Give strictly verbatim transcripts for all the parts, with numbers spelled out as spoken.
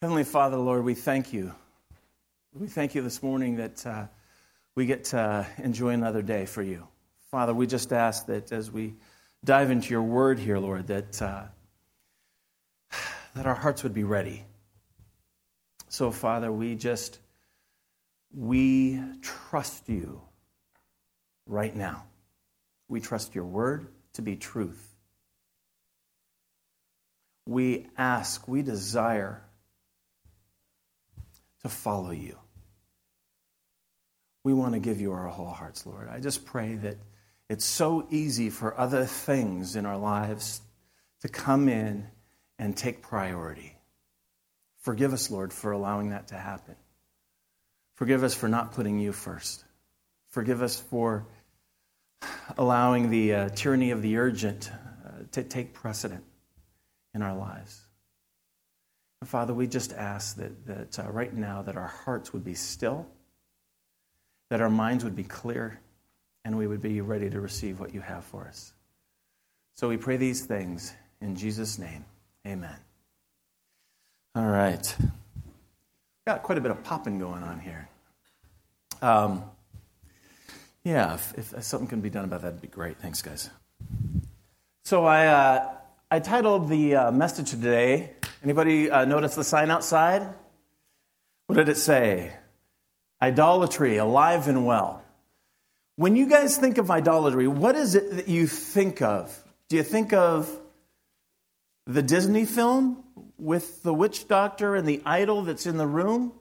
Heavenly Father, Lord, we thank you. We thank you this morning that uh, we get to enjoy another day for you. Father, we just ask that as we dive into your word here, Lord, that uh, that our hearts would be ready. So, Father, we just, we trust you right now. We trust your word to be truth. We ask, we desire to follow you. We want to give you our whole hearts, Lord. I just pray that it's so easy for other things in our lives to come in and take priority. Forgive us, Lord, for allowing that to happen. Forgive us for not putting you first. Forgive us for allowing the uh, tyranny of the urgent uh, to take precedent in our lives. And Father, we just ask that, that uh, right now that our hearts would be still, that our minds would be clear, and we would be ready to receive what you have for us. So we pray these things in Jesus' name. Amen. All right. Got quite a bit of popping going on here. Um, yeah, if, if something can be done about that, it'd be great. Thanks, guys. So I uh, I titled the uh, message today. Anybody uh, notice the sign outside? What did it say? Idolatry, alive and well. When you guys think of idolatry, what is it that you think of? Do you think of the Disney film with the witch doctor and the idol that's in the room?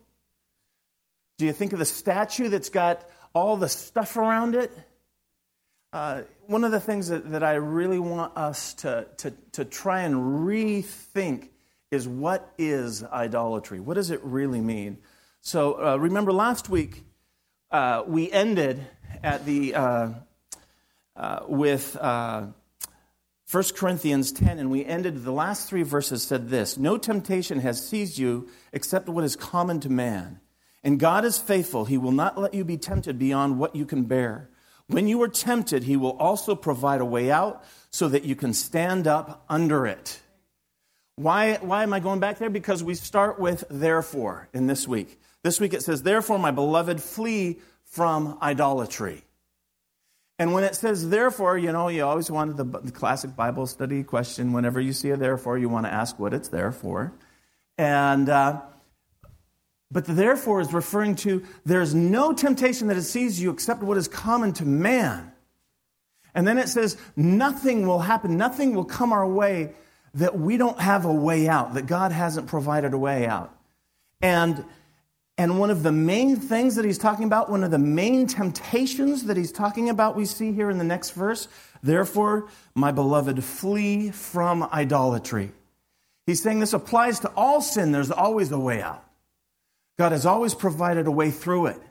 Do you think of the statue that's got all the stuff around it? Uh, one of the things that, that I really want us to, to, to try and rethink is, what is idolatry? What does it really mean? So uh, remember last week uh, we ended at the uh, uh, with uh, First Corinthians ten, and we ended, the last three verses said this: no temptation has seized you except what is common to man. And God is faithful. He will not let you be tempted beyond what you can bear. When you are tempted, he will also provide a way out so that you can stand up under it. Why, why am I going back there? Because we start with therefore in this week. This week it says, therefore, my beloved, flee from idolatry. And when it says therefore, you know, you always wanted the, the classic Bible study question. Whenever you see a therefore, you want to ask what it's there for. And, uh, but the therefore is referring to, there's no temptation that has seized you except what is common to man. And then it says, nothing will happen, nothing will come our way that we don't have a way out, that God hasn't provided a way out. And And one of the main things that he's talking about, one of the main temptations that he's talking about, we see here in the next verse, therefore, my beloved, flee from idolatry. He's saying this applies to all sin. There's always a way out. God has always provided a way through it.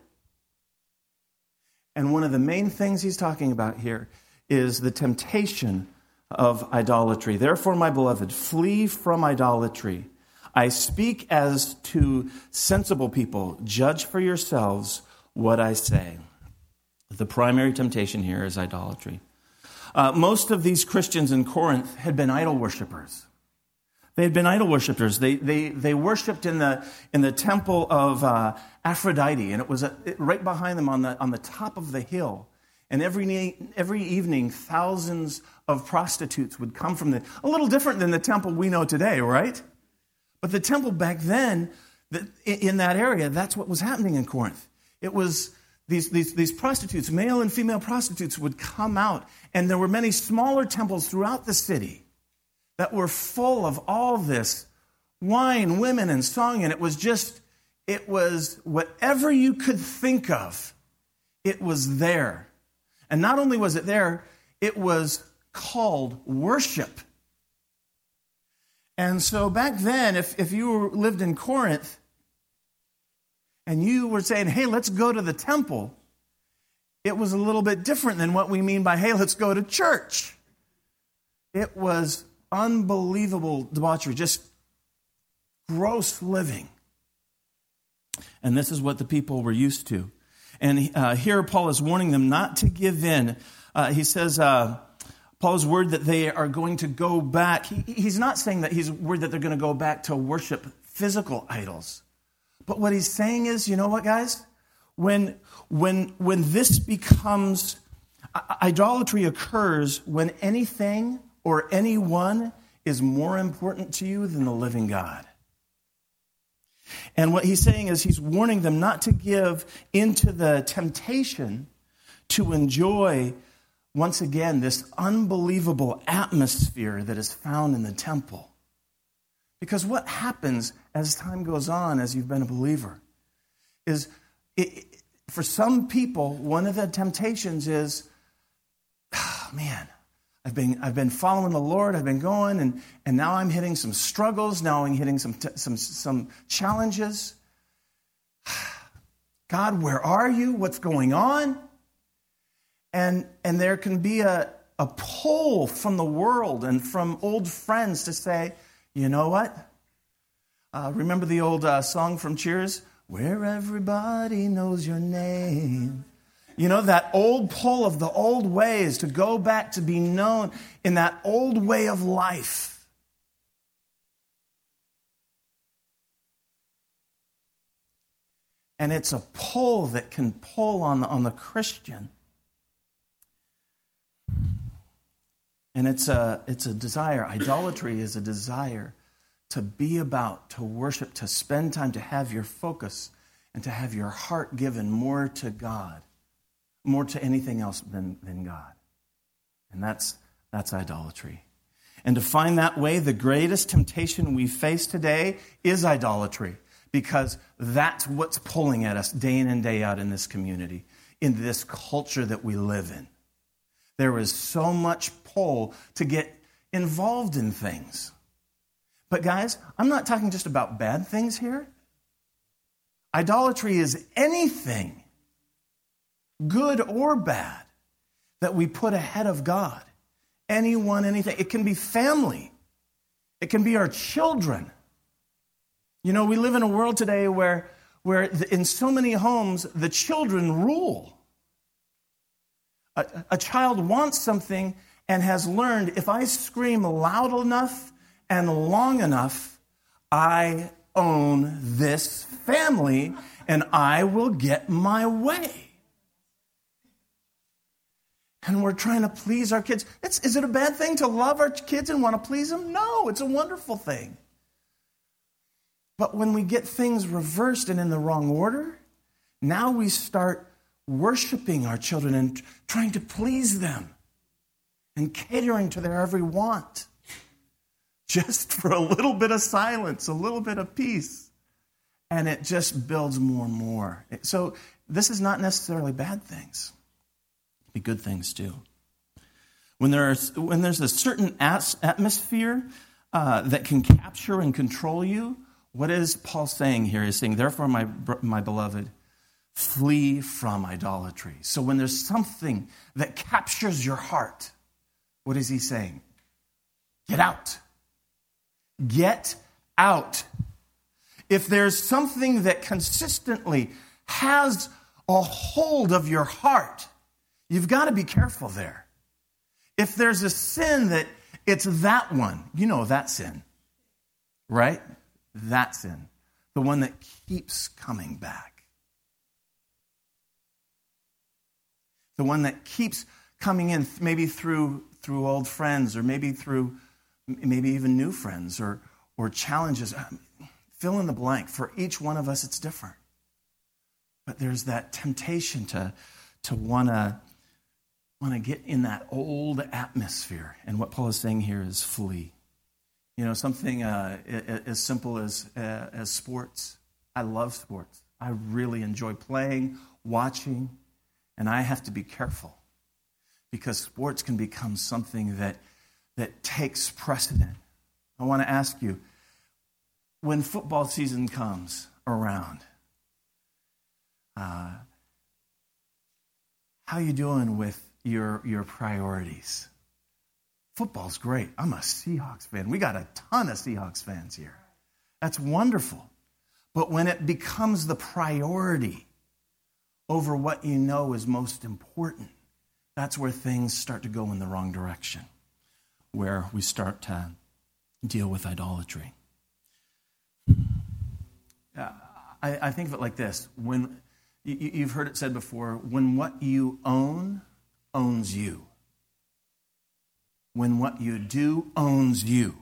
And one of the main things he's talking about here is the temptation of idolatry. Therefore, my beloved, flee from idolatry. I speak as to sensible people. Judge for yourselves what I say. The primary temptation here is idolatry. Uh, most of these Christians in Corinth had been idol worshipers. They had been idol worshipers. They they they worshipped in the in the temple of uh, Aphrodite, and it was a, it, right behind them on the on the top of the hill. And every every evening, thousands of prostitutes would come from the. A little different than the temple we know today, right? But the temple back then, in that area, that's what was happening in Corinth. It was these, these, these prostitutes, male and female prostitutes, would come out. And there were many smaller temples throughout the city that were full of all this wine, women, and song. And it was just, it was whatever you could think of, it was there. And not only was it there, it was called worship. And so back then, if, if you lived in Corinth and you were saying, hey, let's go to the temple, it was a little bit different than what we mean by, hey, let's go to church. It was unbelievable debauchery, just gross living. And this is what the people were used to. And uh, here Paul is warning them not to give in. Uh, he says... Uh, Paul's worried that they are going to go back. He, he's not saying that he's worried that they're going to go back to worship physical idols. But what he's saying is, you know what, guys? When, when, when this becomes, idolatry occurs when anything or anyone is more important to you than the living God. And what he's saying is he's warning them not to give into the temptation to enjoy, once again, this unbelievable atmosphere that is found in the temple. Because what happens as time goes on, as you've been a believer, is it, for some people, one of the temptations is, oh, man, I've been I've been following the Lord, I've been going, and, and now I'm hitting some struggles, now I'm hitting some some some challenges. God, where are you? What's going on? And and there can be a, a pull from the world and from old friends to say, you know what? Uh, remember the old uh, song from Cheers? Where everybody knows your name. You know, that old pull of the old ways to go back to be known in that old way of life. And it's a pull that can pull on the, on the Christian. And it's a, it's a desire. Idolatry is a desire to be about, to worship, to spend time, to have your focus, and to have your heart given more to God, more to anything else than, than God. And that's, that's idolatry. And to find that way, the greatest temptation we face today is idolatry, because that's what's pulling at us day in and day out in this community, in this culture that we live in. There is so much pull to get involved in things. But guys, I'm not talking just about bad things here. Idolatry is anything, good or bad, that we put ahead of God. Anyone, anything. It can be family. It can be our children. You know, we live in a world today where, where in so many homes, the children rule. A, a child wants something and has learned, if I scream loud enough and long enough, I own this family and I will get my way. And we're trying to please our kids. It's, is it a bad thing to love our kids and want to please them? No, it's a wonderful thing. But when we get things reversed and in the wrong order, now we start worshiping our children and trying to please them and catering to their every want, just for a little bit of silence, a little bit of peace. And it just builds more and more. So this is not necessarily bad things. It can be good things too. When, there are, when there's a certain as- atmosphere uh, that can capture and control you, what is Paul saying here? He's saying, therefore, my, my beloved, flee from idolatry. So when there's something that captures your heart, what is he saying? Get out. Get out. If there's something that consistently has a hold of your heart, you've got to be careful there. If there's a sin that it's that one, you know that sin, right? That sin, the one that keeps coming back. The one that keeps coming in, maybe through through old friends, or maybe through maybe even new friends, or or challenges. Fill in the blank. For each one of us, it's different. But there's that temptation to to wanna wanna get in that old atmosphere. And what Paul is saying here is flee. You know, something uh, as simple as uh, as sports. I love sports. I really enjoy playing, watching, and I have to be careful, because sports can become something that that takes precedent. I want to ask you, when football season comes around, uh, how you doing with your your priorities? Football's great. I'm a Seahawks fan. We got a ton of Seahawks fans here. That's wonderful. But when it becomes the priority over what you know is most important, that's where things start to go in the wrong direction, where we start to deal with idolatry. Uh, I, I think of it like this. When you, you've heard it said before, when what you own owns you. When what you do owns you,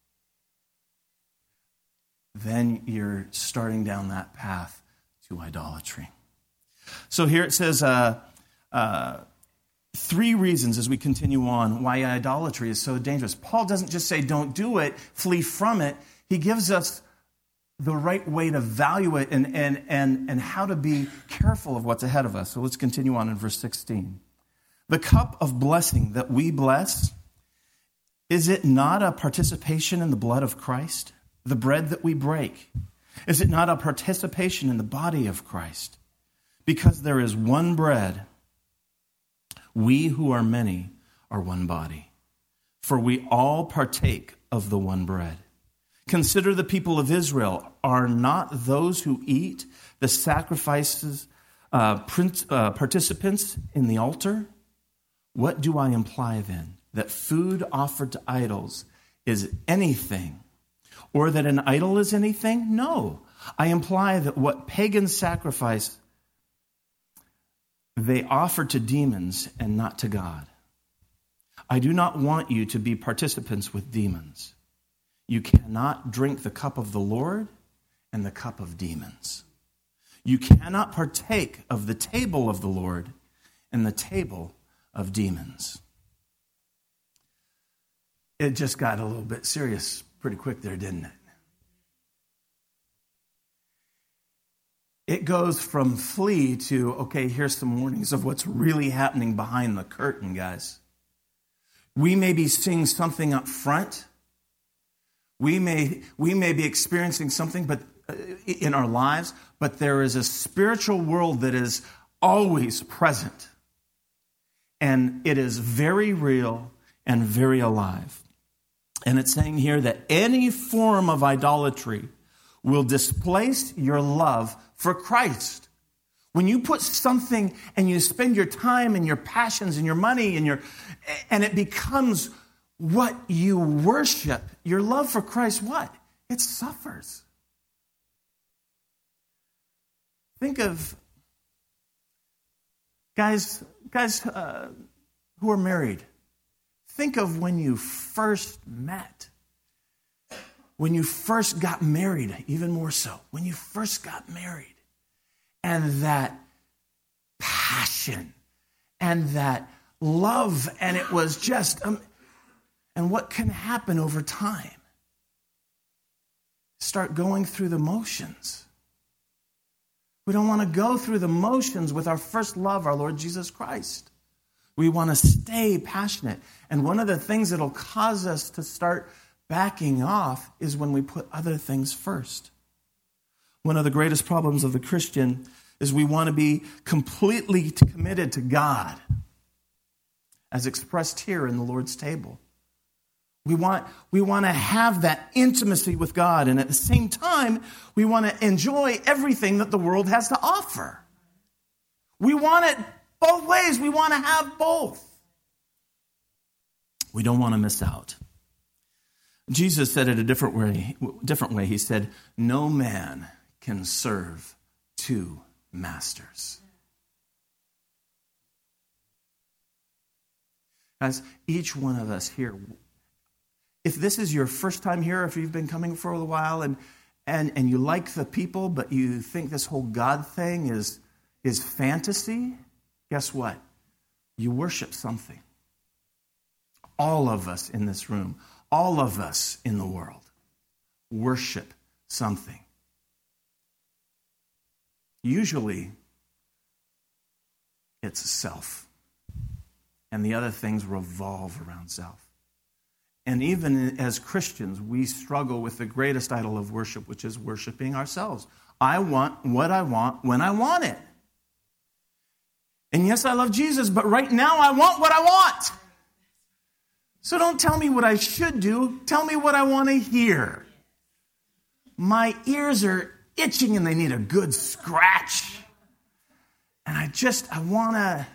then you're starting down that path to idolatry. So here it says uh, uh, three reasons as we continue on why idolatry is so dangerous. Paul doesn't just say don't do it, flee from it. He gives us the right way to value it and, and, and, and how to be careful of what's ahead of us. So let's continue on in verse sixteen. The cup of blessing that we bless, is it not a participation in the blood of Christ? The bread that we break, is it not a participation in the body of Christ? Because there is one bread, we who are many are one body, for we all partake of the one bread. Consider the people of Israel. Are not those who eat the sacrifices uh, uh, participants in the altar? What do I imply then? That food offered to idols is anything, or that an idol is anything? No. I imply that what pagans sacrifice, they offer to demons and not to God. I do not want you to be participants with demons. You cannot drink the cup of the Lord and the cup of demons. You cannot partake of the table of the Lord and the table of demons. It just got a little bit serious pretty quick there, didn't it? It goes from flee to, okay, here's some warnings of what's really happening behind the curtain, guys. We may be seeing something up front. We may, we may be experiencing something but in our lives, but there is a spiritual world that is always present. And it is very real and very alive. And it's saying here that any form of idolatry will displace your love for Christ. When you put something and you spend your time and your passions and your money and your and it becomes what you worship, your love for Christ, what? It suffers. Think of guys, guys uh, who are married. Think of when you first met. When you first got married, even more so. When you first got married. And that passion and that love. And it was just, um, and what can happen over time? Start going through the motions. We don't want to go through the motions with our first love, our Lord Jesus Christ. We want to stay passionate. And one of the things that will cause us to start backing off is when we put other things first. One of the greatest problems of the Christian is we want to be completely committed to God, as expressed here in the Lord's table. We want, we want to have that intimacy with God, and at the same time, we want to enjoy everything that the world has to offer. We want it both ways. We want to have both. We don't want to miss out. Jesus said it a different way. Different way. He said, no man can serve two masters. Guys, each one of us here, if this is your first time here, if you've been coming for a while and and, and you like the people, but you think this whole God thing is, is fantasy, guess what? You worship something. All of us in this room, all of us in the world worship something. Usually, it's self. And the other things revolve around self. And even as Christians, we struggle with the greatest idol of worship, which is worshiping ourselves. I want what I want when I want it. And yes, I love Jesus, but right now I want what I want. So don't tell me what I should do. Tell me what I want to hear. My ears are itching and they need a good scratch. And I just, I want to,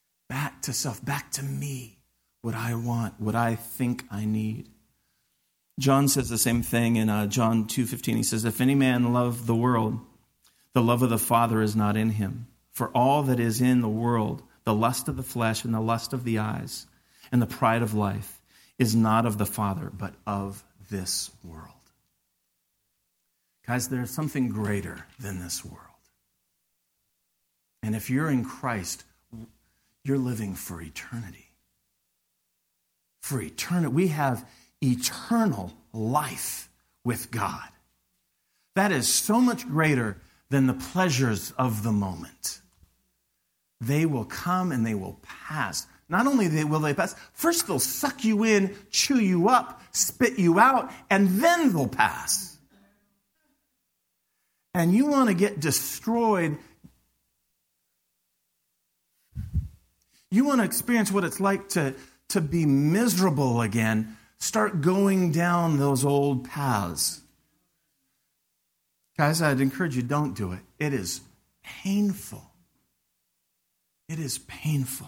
back to self, back to me, what I want, what I think I need. John says the same thing in uh, John two fifteen. He says, if any man love the world, the love of the Father is not in him. For all that is in the world, the lust of the flesh and the lust of the eyes and the pride of life, is not of the Father, but of this world. Guys, there's something greater than this world. And if you're in Christ, you're living for eternity. For eternity. We have eternal life with God. That is so much greater than the pleasures of the moment. They will come and they will pass. Not only will they pass, first they'll suck you in, chew you up, spit you out, and then they'll pass. And you want to get destroyed. You want to experience what it's like to, to be miserable again. Start going down those old paths. Guys, I'd encourage you, don't do it. It is painful. It is painful.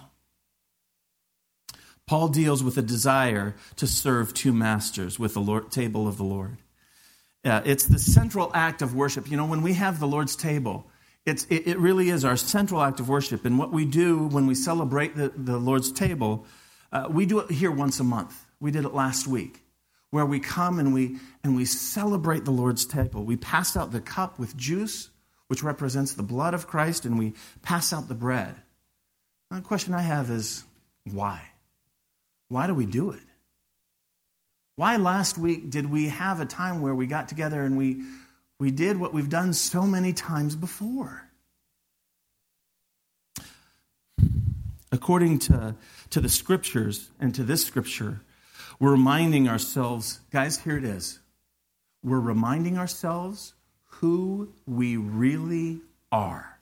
Paul deals with a desire to serve two masters with the Lord, table of the Lord. Uh, it's the central act of worship. You know, when we have the Lord's table, it's, it, it really is our central act of worship. And what we do when we celebrate the, the Lord's table, uh, we do it here once a month. We did it last week, where we come and we and we celebrate the Lord's table. We pass out the cup with juice, which represents the blood of Christ, and we pass out the bread. Now, the question I have is, why? Why do we do it? Why last week did we have a time where we got together and we, we did what we've done so many times before? According to, to the scriptures and to this scripture, we're reminding ourselves, guys, here it is. We're reminding ourselves who we really are.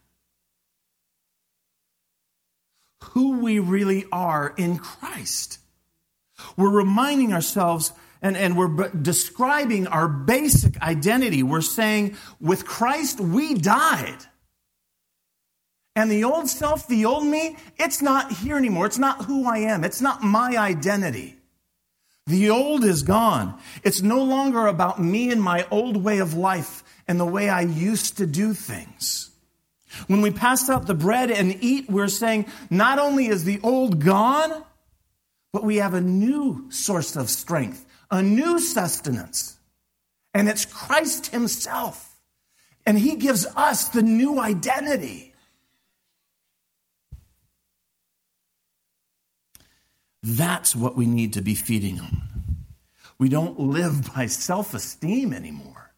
Who we really are in Christ. We're reminding ourselves, and, and we're describing our basic identity. We're saying, with Christ, we died. And the old self, the old me, it's not here anymore. It's not who I am. It's not my identity. The old is gone. It's no longer about me and my old way of life and the way I used to do things. When we pass out the bread and eat, we're saying, not only is the old gone, but we have a new source of strength, a new sustenance. And it's Christ himself. And he gives us the new identity. That's what we need to be feeding on. We don't live by self-esteem anymore.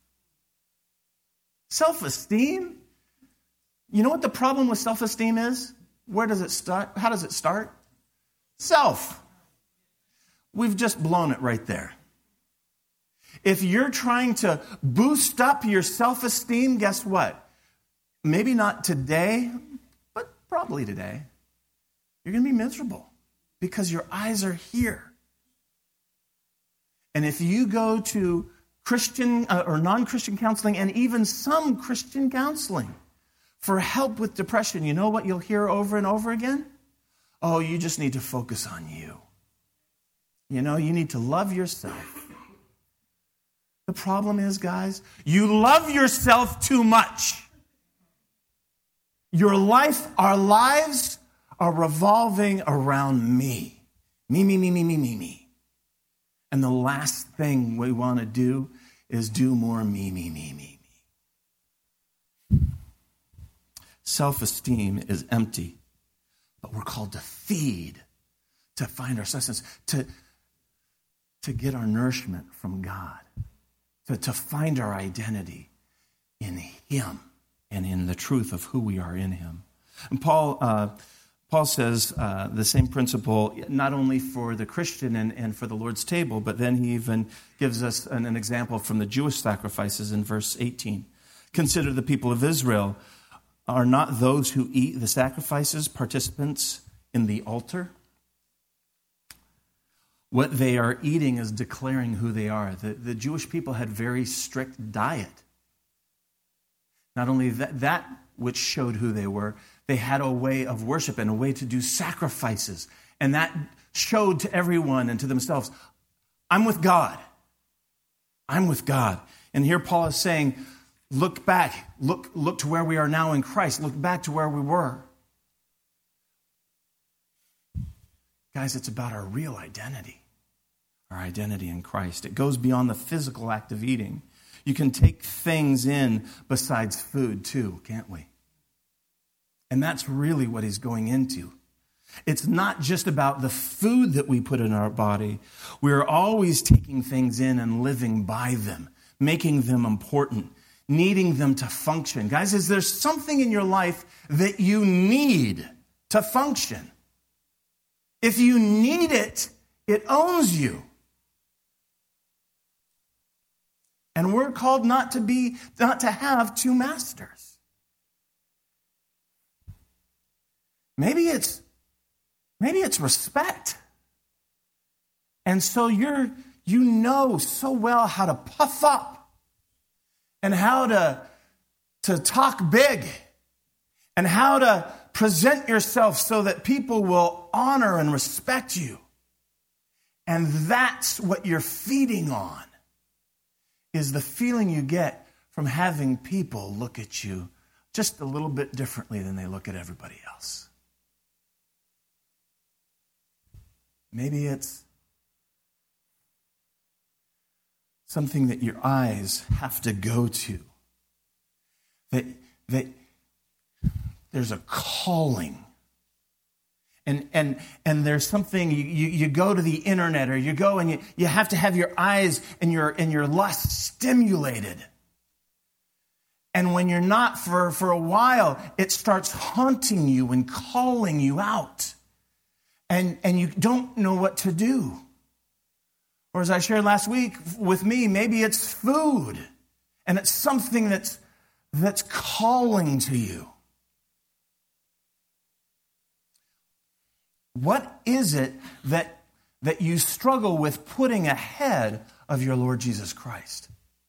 Self-esteem? You know what the problem with self-esteem is? Where does it start? How does it start? Self. We've just blown it right there. If you're trying to boost up your self-esteem, guess what? Maybe not today, but probably today. You're going to be miserable because your eyes are here. And if you go to Christian uh, or non-Christian counseling and even some Christian counseling for help with depression, you know what you'll hear over and over again? Oh, you just need to focus on you. You know, you need to love yourself. The problem is, guys, you love yourself too much. Your life, our lives are revolving around me. Me, me, me, me, me, me, me. And the last thing we want to do is do more me, me, me, me, me. Self-esteem is empty, but we're called to feed, to find our sustenance, to, to get our nourishment from God, to, to find our identity in him and in the truth of who we are in him. And Paul... Uh, Paul says uh, the same principle not only for the Christian and, and for the Lord's table, but then he even gives us an, an example from the Jewish sacrifices in verse eighteen. Consider the people of Israel. Are not those who eat the sacrifices participants in the altar? What they are eating is declaring who they are. The, the Jewish people had very strict diet. Not only that, that which showed who they were, they had a way of worship and a way to do sacrifices. And that showed to everyone and to themselves, I'm with God. I'm with God. And here Paul is saying, look back. Look, look to where we are now in Christ. Look back to where we were. Guys, it's about our real identity. Our identity in Christ. It goes beyond the physical act of eating. You can take things in besides food too, can't we? And that's really what he's going into. It's not just about the food that we put in our body. We're always taking things in and living by them, making them important, needing them to function. Guys, is there something in your life that you need to function? If you need it, it owns you. And we're called not to be, not to have two masters. Maybe it's, maybe it's respect. And so you're, you know so well how to puff up and how to, to talk big and how to present yourself so that people will honor and respect you. And that's what you're feeding on, is the feeling you get from having people look at you just a little bit differently than they look at everybody else. Maybe it's something that your eyes have to go to. That, that there's a calling. And and and there's something, you, you, you go to the internet or you go and you, you have to have your eyes and your and your lust stimulated. And when you're not for, for a while, it starts haunting you and calling you out. And, and you don't know what to do. Or as I shared last week with me, maybe it's food. And it's something that's that's calling to you. What is it that, that you struggle with putting ahead of your Lord Jesus Christ?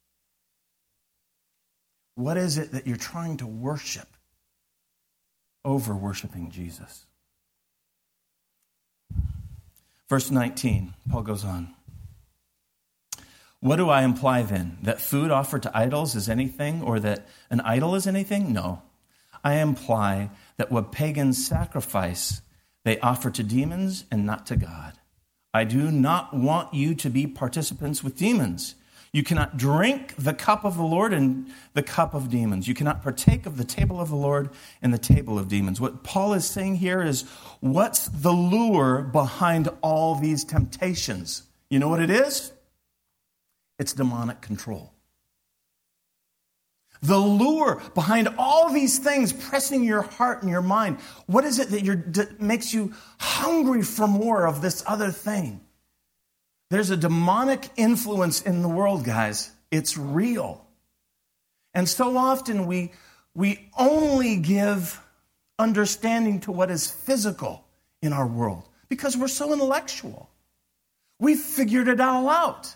What is it that you're trying to worship over worshiping Jesus? Verse nineteen, Paul goes on. What do I imply then? That food offered to idols is anything, or that an idol is anything? No. I imply that what pagans sacrifice, they offer to demons and not to God. I do not want you to be participants with demons. You cannot drink the cup of the Lord and the cup of demons. You cannot partake of the table of the Lord and the table of demons. What Paul is saying here is, what's the lure behind all these temptations? You know what it is? It's demonic control. The lure behind all these things pressing your heart and your mind, what is it that, you're, that makes you hungry for more of this other thing? There's a demonic influence in the world, guys. It's real. And so often we, we only give understanding to what is physical in our world because we're so intellectual. We've figured it all out.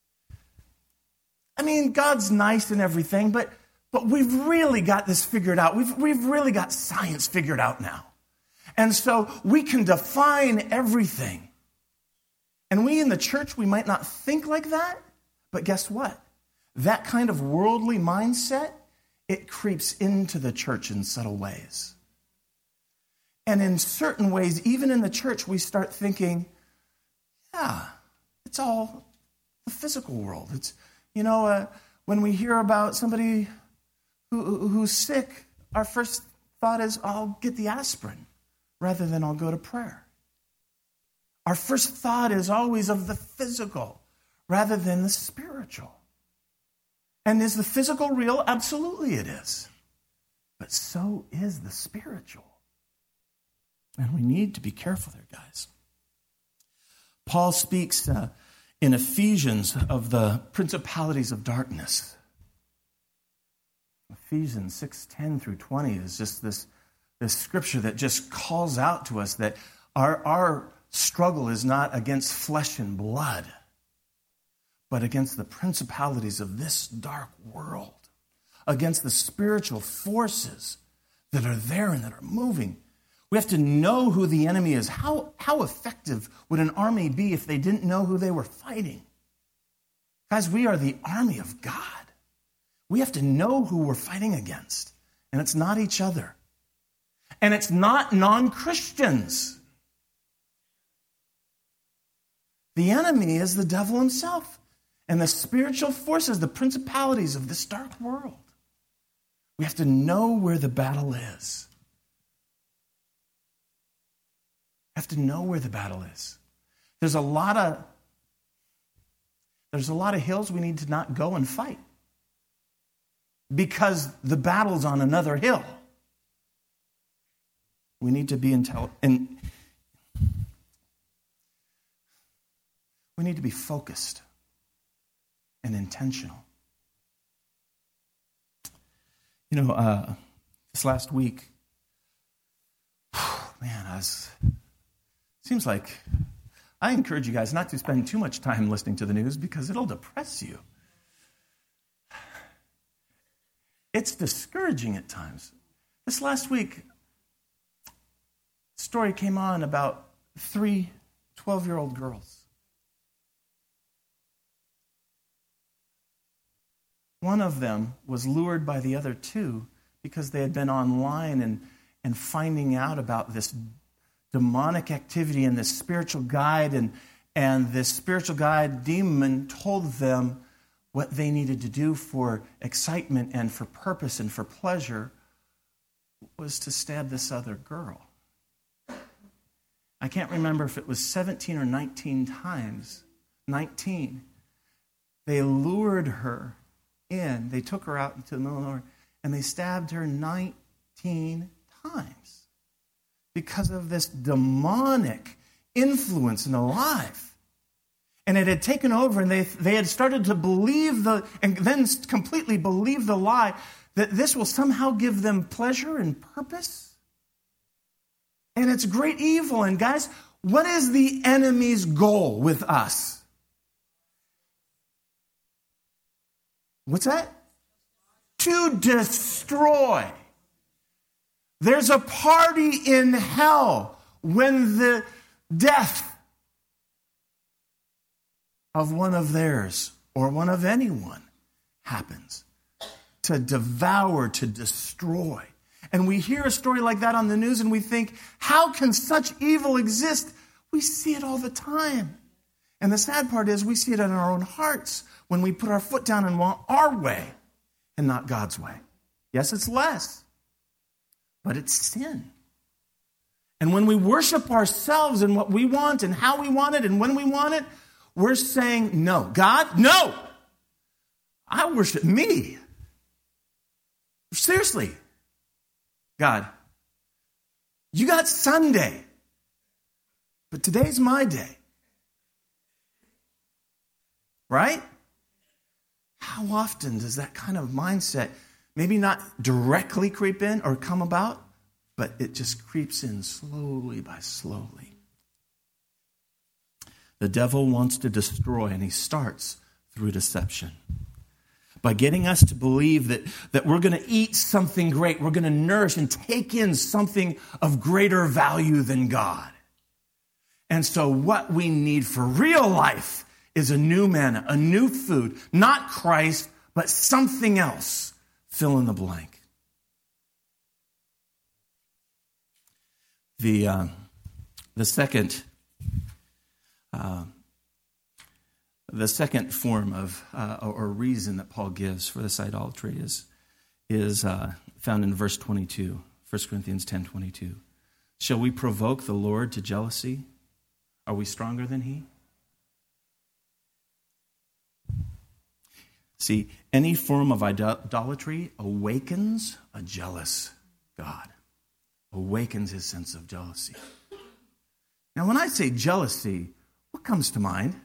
I mean, God's nice and everything, but But we've really got this figured out. We've, we've really got science figured out now. And so we can define everything. And we in the church, we might not think like that, but guess what? That kind of worldly mindset, it creeps into the church in subtle ways. And in certain ways, even in the church, we start thinking, yeah, it's all the physical world. It's, you know, uh, when we hear about somebody Who, who's sick, our first thought is, I'll get the aspirin rather than I'll go to prayer. Our first thought is always of the physical rather than the spiritual. And is the physical real? Absolutely it is. But so is the spiritual. And we need to be careful there, guys. Paul speaks uh, in Ephesians of the principalities of darkness. Ephesians six ten through twenty is just this, this scripture that just calls out to us that our, our struggle is not against flesh and blood, but against the principalities of this dark world, against the spiritual forces that are there and that are moving. We have to know who the enemy is. How, how effective would an army be if they didn't know who they were fighting? Guys, we are the army of God. We have to know who we're fighting against. And it's not each other. And it's not non-Christians. The enemy is the devil himself and the spiritual forces, the principalities of this dark world. We have to know where the battle is. We have to know where the battle is. There's a lot of there's a lot of hills we need to not go and fight because the battle's on another hill. We need to be intelligent, and we need to be focused and intentional. You know, uh, this last week, man, I was, seems like I encourage you guys not to spend too much time listening to the news because it'll depress you. It's discouraging at times. This last week, a story came on about three twelve-year-old girls. One of them was lured by the other two because they had been online and, and finding out about this demonic activity and this spiritual guide. And, and this spiritual guide demon told them what they needed to do for excitement and for purpose and for pleasure was to stab this other girl. I can't remember if it was seventeen or nineteen times. nineteen. They lured her in. They took her out into the middle of nowhere, and they stabbed her nineteen times because of this demonic influence in her life. And it had taken over, and they, they had started to believe the, and then completely believe the lie that this will somehow give them pleasure and purpose. And it's great evil. And guys, what is the enemy's goal with us? What's that? To destroy. There's a party in hell when the death of one of theirs or one of anyone happens. To devour, to destroy. And we hear a story like that on the news and we think, how can such evil exist? We see it all the time. And the sad part is we see it in our own hearts when we put our foot down and want our way and not God's way. Yes, it's less, but it's sin. And when we worship ourselves and what we want and how we want it and when we want it, we're saying, no, God, no. I worship me. Seriously. God, you got Sunday, but today's my day. Right? How often does that kind of mindset maybe not directly creep in or come about, but it just creeps in slowly by slowly? The devil wants to destroy, and he starts through deception. By getting us to believe that, that we're going to eat something great, we're going to nourish and take in something of greater value than God. And so what we need for real life is a new manna, a new food, not Christ, but something else. Fill in the blank. The, uh, the second... Uh, The second form of uh, or reason that Paul gives for this idolatry is is uh, found in verse twenty-two, First Corinthians ten twenty-two. Shall we provoke the Lord to jealousy? Are we stronger than he? See, any form of idolatry awakens a jealous God, awakens his sense of jealousy. Now, when I say jealousy, what comes to mind?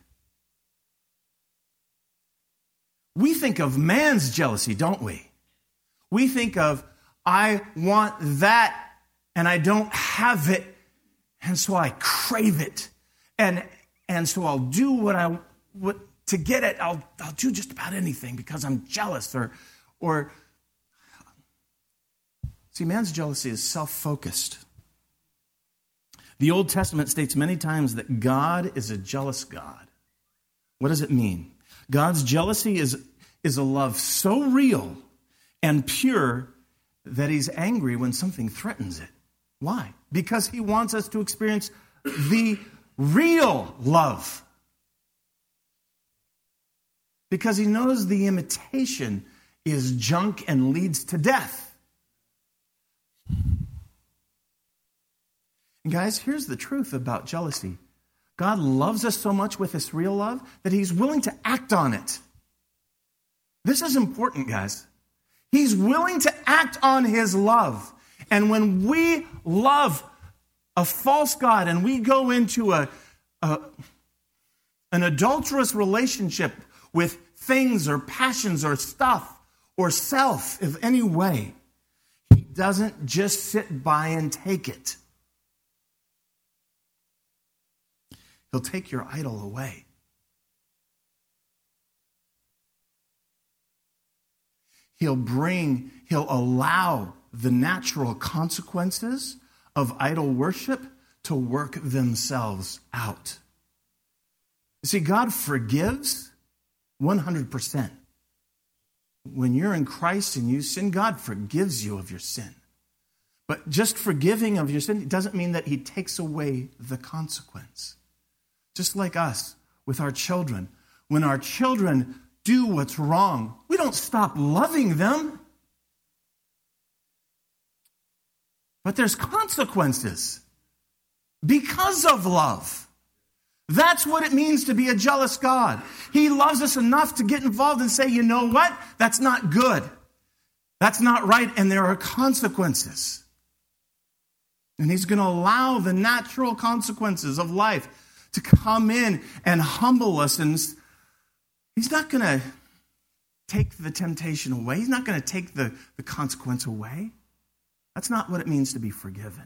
We think of man's jealousy, don't we? We think of, I want that and I don't have it, and so I crave it. And and so I'll do what I what to get it, I'll I'll do just about anything because I'm jealous or or see, man's jealousy is self-focused. The Old Testament states many times that God is a jealous God. What does it mean? God's jealousy is, is a love so real and pure that he's angry when something threatens it. Why? Because he wants us to experience the real love. Because he knows the imitation is junk and leads to death. And guys, here's the truth about jealousy. God loves us so much with this real love that he's willing to act on it. This is important, guys. He's willing to act on his love. And when we love a false god and we go into a, a an adulterous relationship with things or passions or stuff or self in any way, he doesn't just sit by and take it. He'll take your idol away. He'll bring, he'll allow the natural consequences of idol worship to work themselves out. You see, God forgives one hundred percent. When you're in Christ and you sin, God forgives you of your sin. But just forgiving of your sin doesn't mean that he takes away the consequence. Just like us with our children. When our children do what's wrong, we don't stop loving them. But there's consequences because of love. That's what it means to be a jealous God. He loves us enough to get involved and say, you know what? That's not good. That's not right, and there are consequences. And he's going to allow the natural consequences of life to come in and humble us. And he's not going to take the temptation away. He's not going to take the, the consequence away. That's not what it means to be forgiven.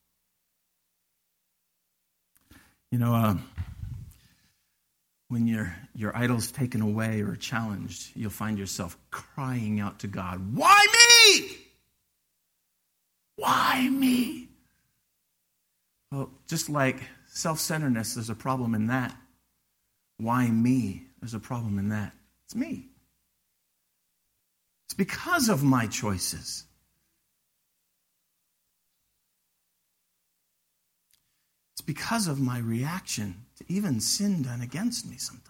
You know, uh, when your, your idol's taken away or challenged, you'll find yourself crying out to God, why me? Why me? Well, just like self-centeredness, there's a problem in that. Why me? There's a problem in that. It's me. It's because of my choices. It's because of my reaction to even sin done against me sometimes.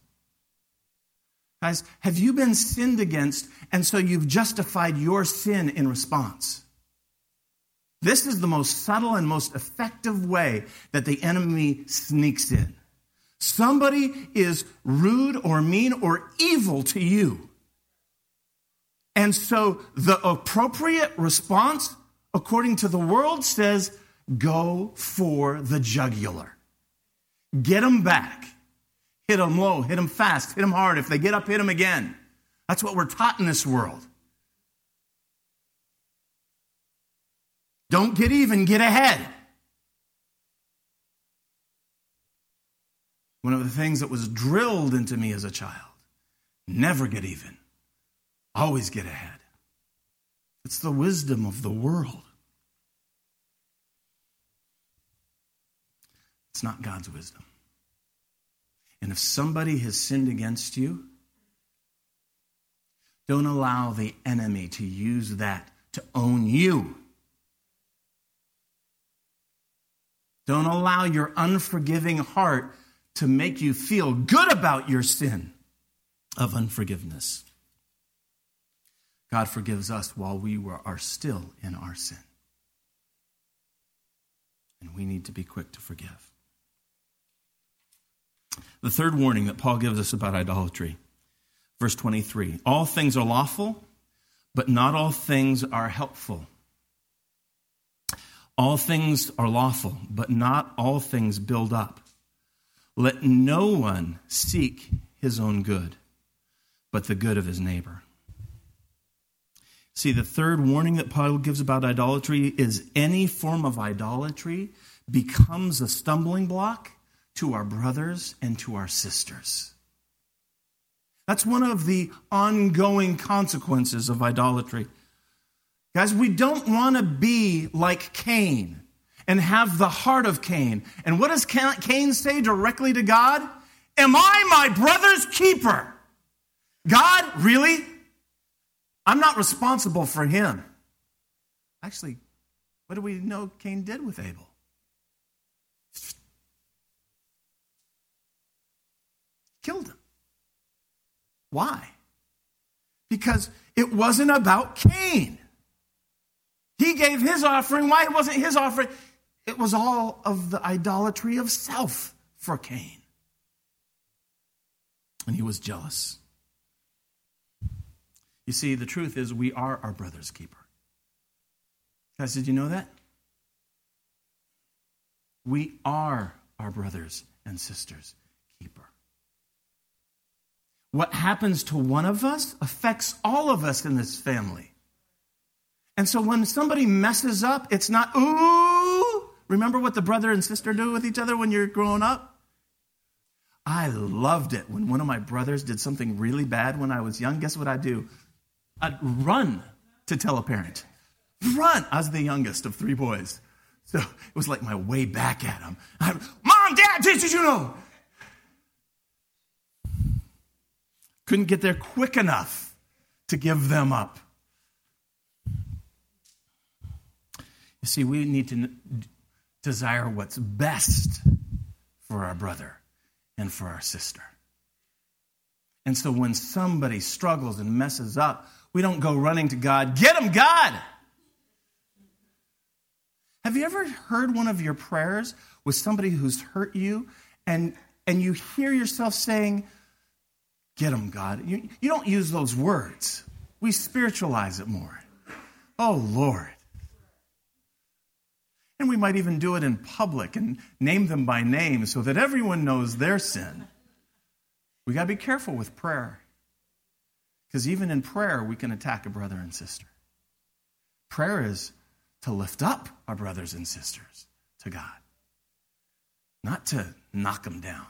Guys, have you been sinned against and so you've justified your sin in response? This is the most subtle and most effective way that the enemy sneaks in. Somebody is rude or mean or evil to you. And so the appropriate response, according to the world, says, go for the jugular. Get them back. Hit them low, hit them fast, hit them hard. If they get up, hit them again. That's what we're taught in this world. Don't get even, get ahead. One of the things that was drilled into me as a child, never get even, always get ahead. It's the wisdom of the world. It's not God's wisdom. And if somebody has sinned against you, don't allow the enemy to use that to own you. Don't allow your unforgiving heart to make you feel good about your sin of unforgiveness. God forgives us while we were, are still in our sin. And we need to be quick to forgive. The third warning that Paul gives us about idolatry, verse twenty-three. All things are lawful, but not all things are helpful. All things are lawful, but not all things build up. Let no one seek his own good, but the good of his neighbor. See, the third warning that Paul gives about idolatry is any form of idolatry becomes a stumbling block to our brothers and to our sisters. That's one of the ongoing consequences of idolatry. Guys, we don't want to be like Cain and have the heart of Cain. And what does Cain say directly to God? Am I my brother's keeper? God, really? I'm not responsible for him. Actually, what do we know Cain did with Abel? Killed him. Why? Because it wasn't about Cain. He gave his offering. Why it wasn't his offering? It was all of the idolatry of self for Cain. And he was jealous. You see, the truth is we are our brother's keeper. Guys, did you know that? We are our brothers and sisters' keeper. What happens to one of us affects all of us in this family. And so when somebody messes up, it's not, ooh, remember what the brother and sister do with each other when you're growing up? I loved it when one of my brothers did something really bad when I was young. Guess what I'd do? I'd run to tell a parent. Run! I was the youngest of three boys. So it was like my way back at him. I, Mom, Dad, did you know? Couldn't get there quick enough to give them up. You see, we need to desire what's best for our brother and for our sister. And so when somebody struggles and messes up, we don't go running to God, get him, God! Have you ever heard one of your prayers with somebody who's hurt you and, and you hear yourself saying, get him, God? You, you don't use those words. We spiritualize it more. Oh, Lord. And we might even do it in public and name them by name so that everyone knows their sin. We got to be careful with prayer. Because even in prayer, we can attack a brother and sister. Prayer is to lift up our brothers and sisters to God, not to knock them down.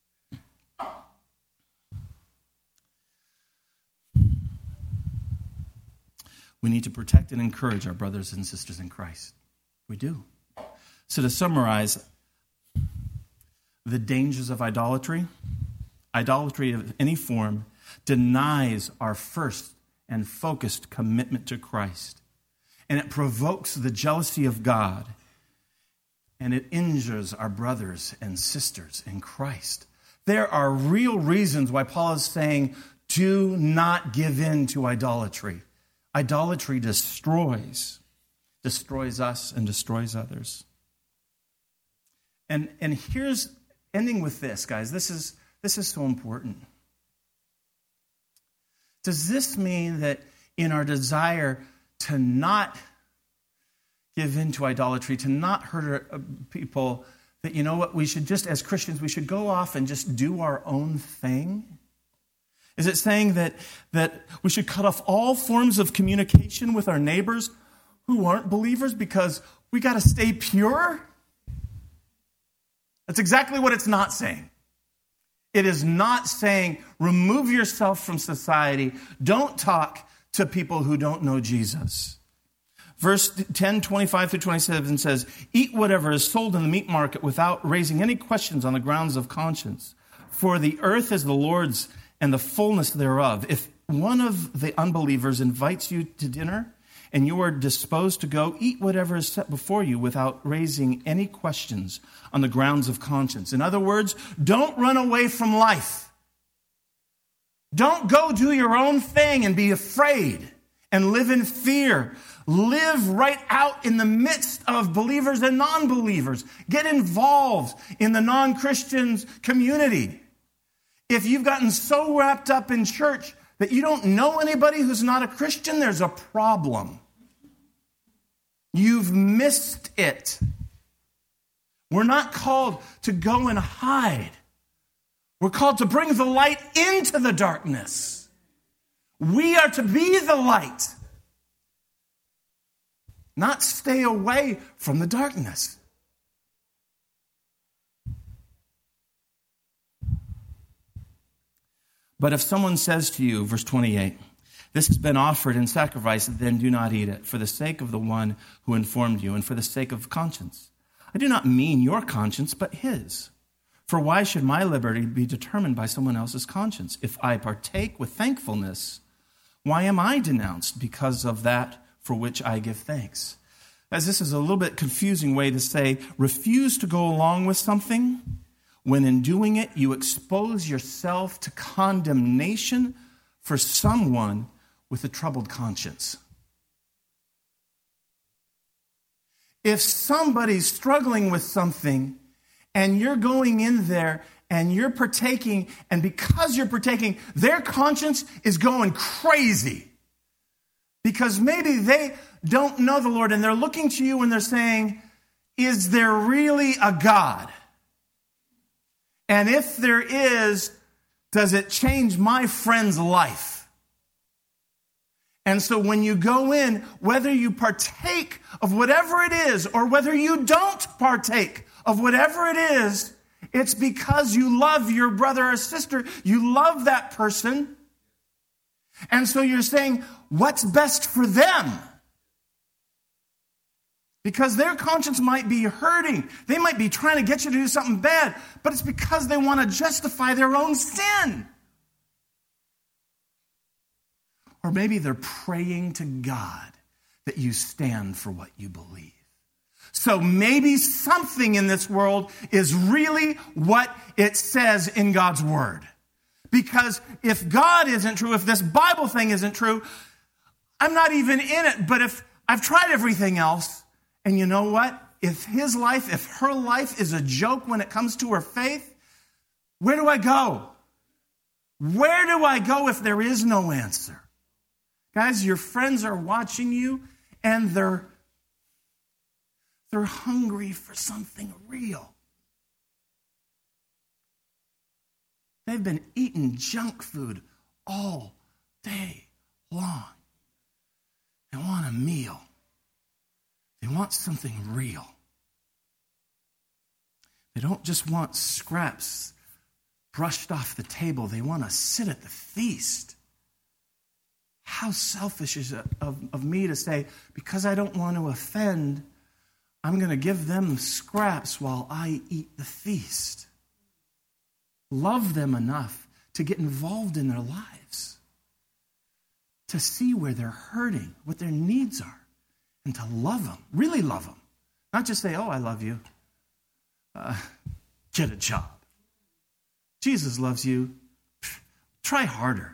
We need to protect and encourage our brothers and sisters in Christ. We do. So to summarize, the dangers of idolatry, idolatry of any form denies our first and focused commitment to Christ. And it provokes the jealousy of God. And it injures our brothers and sisters in Christ. There are real reasons why Paul is saying, do not give in to idolatry. Idolatry destroys, destroys us and destroys others. And, and here's, ending with this, guys, this is, this is so important. Does this mean that in our desire to not give in to idolatry, to not hurt people, that, you know what, we should just, as Christians, we should go off and just do our own thing? Is it saying that, that we should cut off all forms of communication with our neighbors who aren't believers because we got to stay pure? That's exactly what it's not saying. It is not saying remove yourself from society. Don't talk to people who don't know Jesus. Verse ten, twenty-five through twenty-seven says, eat whatever is sold in the meat market without raising any questions on the grounds of conscience. For the earth is the Lord's and the fullness thereof. If one of the unbelievers invites you to dinner and you are disposed to go, eat whatever is set before you without raising any questions on the grounds of conscience. In other words, don't run away from life. Don't go do your own thing and be afraid and live in fear. Live right out in the midst of believers and non-believers. Get involved in the non-Christian community. If you've gotten so wrapped up in church that you don't know anybody who's not a Christian, there's a problem. You've missed it. We're not called to go and hide. We're called to bring the light into the darkness. We are to be the light, not stay away from the darkness. But if someone says to you, verse twenty-eight, this has been offered in sacrifice, then do not eat it, for the sake of the one who informed you and for the sake of conscience. I do not mean your conscience, but his. For why should my liberty be determined by someone else's conscience? If I partake with thankfulness, why am I denounced because of that for which I give thanks? As this is a little bit confusing way to say, refuse to go along with something when in doing it you expose yourself to condemnation for someone with a troubled conscience. If somebody's struggling with something and you're going in there and you're partaking, and because you're partaking, their conscience is going crazy. Because maybe they don't know the Lord and they're looking to you and they're saying, is there really a God? And if there is, does it change my friend's life? And so when you go in, whether you partake of whatever it is or whether you don't partake of whatever it is, it's because you love your brother or sister. You love that person. And so you're saying, what's best for them? Because their conscience might be hurting. They might be trying to get you to do something bad, but it's because they want to justify their own sin. Or maybe they're praying to God that you stand for what you believe. So maybe something in this world is really what it says in God's word. Because if God isn't true, if this Bible thing isn't true, I'm not even in it. But if I've tried everything else, and you know what? If his life, if her life is a joke when it comes to her faith, where do I go? Where do I go if there is no answer? Guys, your friends are watching you, and they're, they're hungry for something real. They've been eating junk food all day long. They want a meal. They want something real. They don't just want scraps brushed off the table. They want to sit at the feast. How selfish is it of, of me to say, because I don't want to offend, I'm going to give them scraps while I eat the feast. Love them enough to get involved in their lives, to see where they're hurting, what their needs are, and to love them, really love them. Not just say, oh, I love you. Uh, get a job. Jesus loves you. Try harder.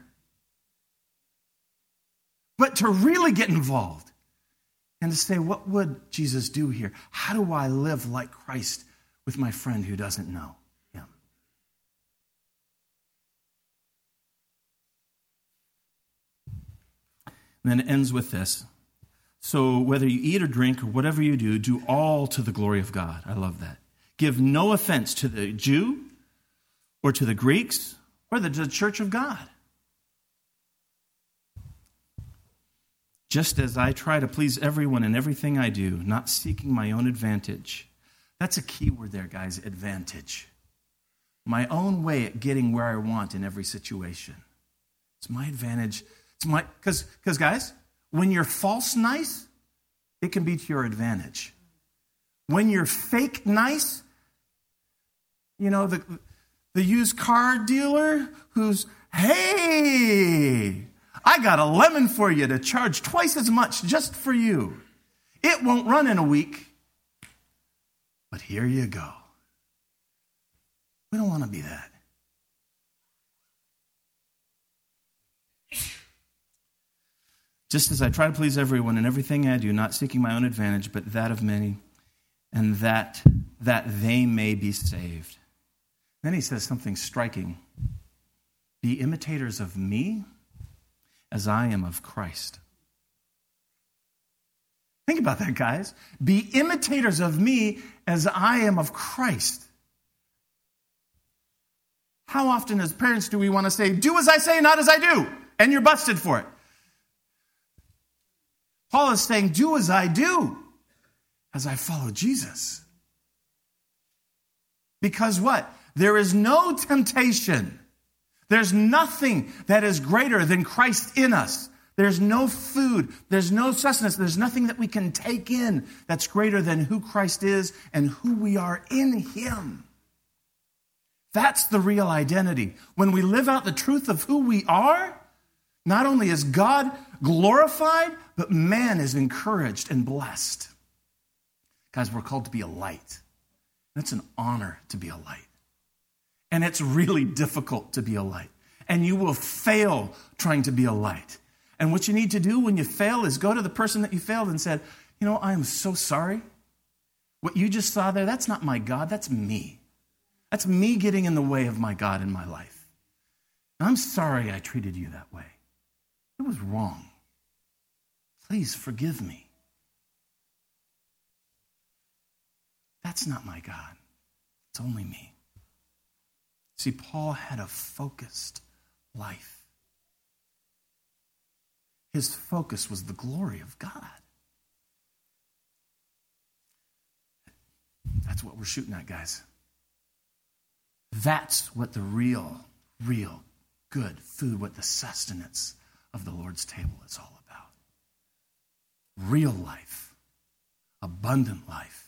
But to really get involved and to say, what would Jesus do here? How do I live like Christ with my friend who doesn't know him? And then it ends with this. So whether you eat or drink or whatever you do, do all to the glory of God. I love that. Give no offense to the Jew or to the Greeks or the, the church of God. Just as I try to please everyone in everything I do, not seeking my own advantage. That's a key word there, guys, advantage. My own way at getting where I want in every situation. It's my advantage. It's my, because, because guys, when you're false nice, it can be to your advantage. When you're fake nice, you know, the, the used car dealer who's, hey, I got a lemon for you to charge twice as much just for you. It won't run in a week, but here you go. We don't want to be that. Just as I try to please everyone in everything I do, not seeking my own advantage, but that of many, and that that they may be saved. Then he says something striking. Be imitators of me as I am of Christ. Think about that, guys. Be imitators of me as I am of Christ. How often as parents do we want to say, do as I say, not as I do, and you're busted for it? Paul is saying, do as I do, as I follow Jesus. Because what? There is no temptation. There's nothing that is greater than Christ in us. There's no food. There's no sustenance. There's nothing that we can take in that's greater than who Christ is and who we are in him. That's the real identity. When we live out the truth of who we are, not only is God glorified, but man is encouraged and blessed. Guys, we're called to be a light. It's an honor to be a light. And it's really difficult to be a light. And you will fail trying to be a light. And what you need to do when you fail is go to the person that you failed and said, you know, I am so sorry. What you just saw there, that's not my God, that's me. That's me getting in the way of my God in my life. And I'm sorry I treated you that way. It was wrong. Please forgive me. That's not my God. It's only me. See, Paul had a focused life. His focus was the glory of God. That's what we're shooting at, guys. That's what the real, real good food, what the sustenance of the Lord's table is all about. Real life, abundant life,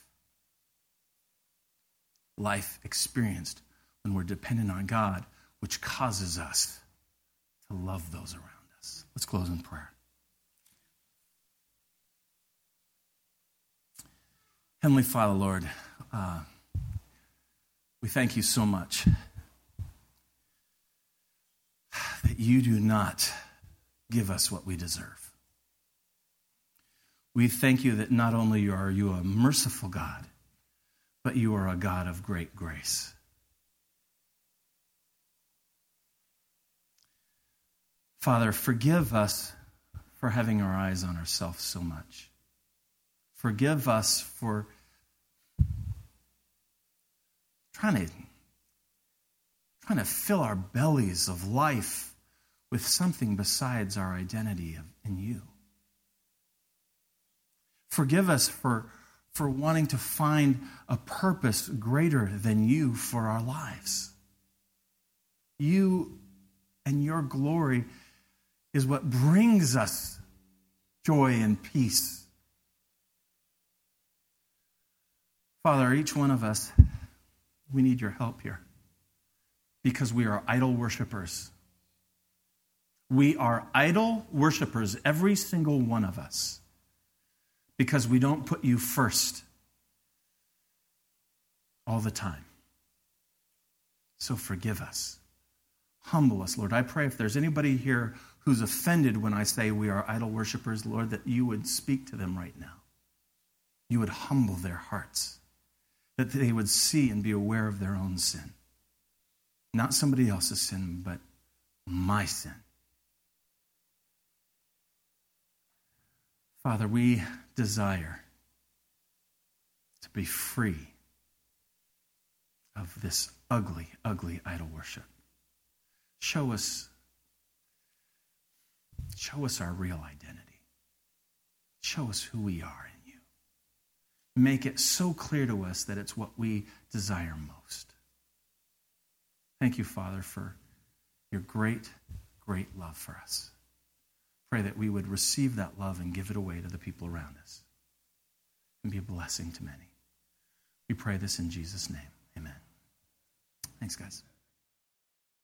life experienced when we're dependent on God, which causes us to love those around us. Let's close in prayer. Heavenly Father, Lord, uh, we thank you so much that you do not give us what we deserve. We thank you that not only are you a merciful God, but you are a God of great grace. Father, forgive us for having our eyes on ourselves so much. Forgive us for trying to, trying to fill our bellies of life with something besides our identity in you. Forgive us for, for wanting to find a purpose greater than you for our lives. You and your glory is what brings us joy and peace. Father, each one of us, we need your help here because we are idol worshipers. We are idol worshipers, every single one of us, because we don't put you first all the time. So forgive us. Humble us, Lord. I pray if there's anybody here who's offended when I say we are idol worshipers, Lord, that you would speak to them right now. You would humble their hearts, that they would see and be aware of their own sin. Not somebody else's sin, but my sin. Father, we desire to be free of this ugly, ugly idol worship. Show us, show us our real identity. Show us who we are in you. Make it so clear to us that it's what we desire most. Thank you, Father, for your great, great love for us. Pray that we would receive that love and give it away to the people around us and be a blessing to many. We pray this in Jesus' name. Amen. Thanks, guys.